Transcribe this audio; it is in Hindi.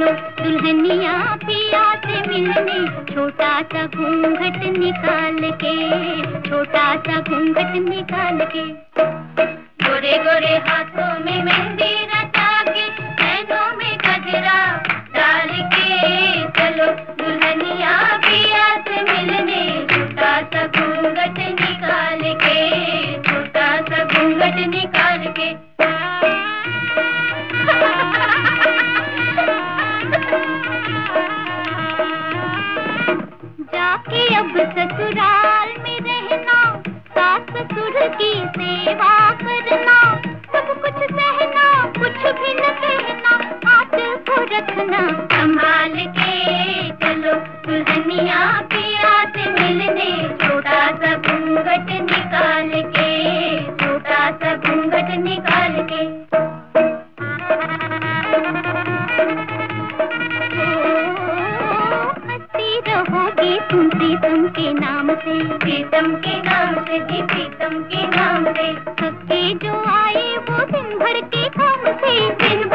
चलो दुल्हनिया पिया से मिलने, छोटा सा घूंघट निकाल के, छोटा सा घूंघट निकाल के। गोरे गोरे हाथों में मेहंदी रचा के, नैनों में गजरा डाल के, चलो दुल्हनिया पिया से मिलने, छोटा सा घूंघट निकाल के, छोटा सा घूंघट निकाल के। जाके अब ससुराल में रहना, सास ससुर की सेवा करना, सब कुछ सहना, कुछ भी न कहना, हाथ को रखना संभाल के, चलो दुल्हनिया पिया से मिलने, छोटा सा घूंघट निकाल के, छोटा सा घूंघट निकाल के। रहोगी तुम प्रीतम के नाम से, प्रीतम के नाम से जी, प्रीतम के नाम से। थके जो आए वो दिन भर के काम से, दिन